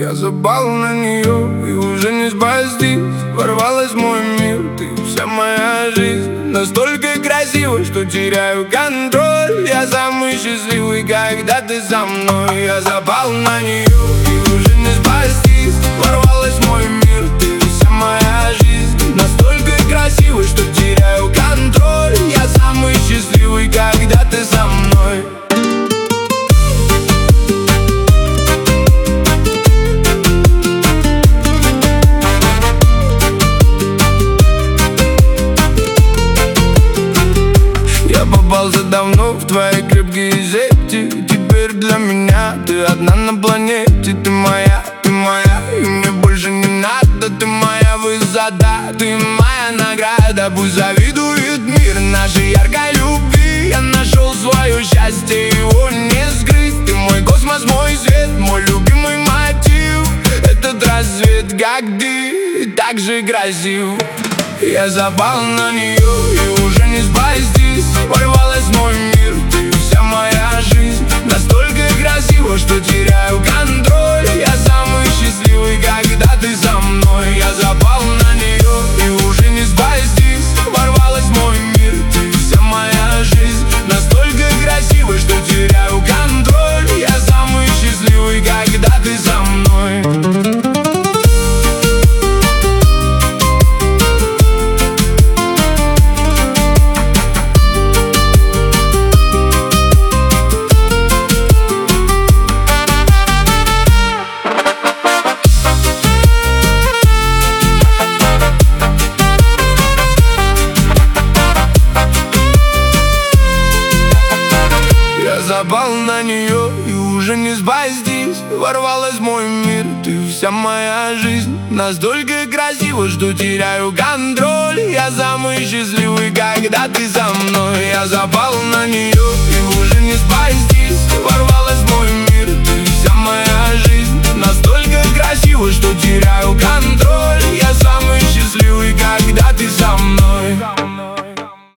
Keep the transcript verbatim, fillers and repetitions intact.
Я запал на нее и уже не спастись. Ворвалась в мой мир, ты вся моя жизнь. Настолько красиво, что теряю контроль. Я самый счастливый, когда ты со мной. Я запал на нее и уже не спастись. Ворвалась в мой мир, ты вся моя жизнь. Настолько красиво, что теряю контроль. Я самый счастливый, когда ты со мной. Попался давно в твои крепкие сети. Теперь для меня ты одна на планете. Ты моя, ты моя, и мне больше не надо. Ты моя высота, ты моя награда. Пусть завидует мир нашей яркой любви. Я нашел свое счастье, его не скрыть. Ты мой космос, мой свет, мой любимый мотив. Этот рассвет, как ты, так же красив. Я запал на нее и уже не спастись. Ворвалась в мой мир, ты вся моя жизнь. Настолько красиво, что теряю контроль. Я самый счастливый, когда ты со мной. Я запал на нее и уже не спастись. Ворвалась в мой мир, ты вся моя жизнь. Настолько красиво, что теряю контроль. Я самый счастливый, когда ты со мной. Запал на нее и уже не спастись. Ворвалась в мой мир, ты вся моя жизнь. Настолько красиво, что теряю контроль. Я самый счастливый, когда ты со мной. Я запал на нее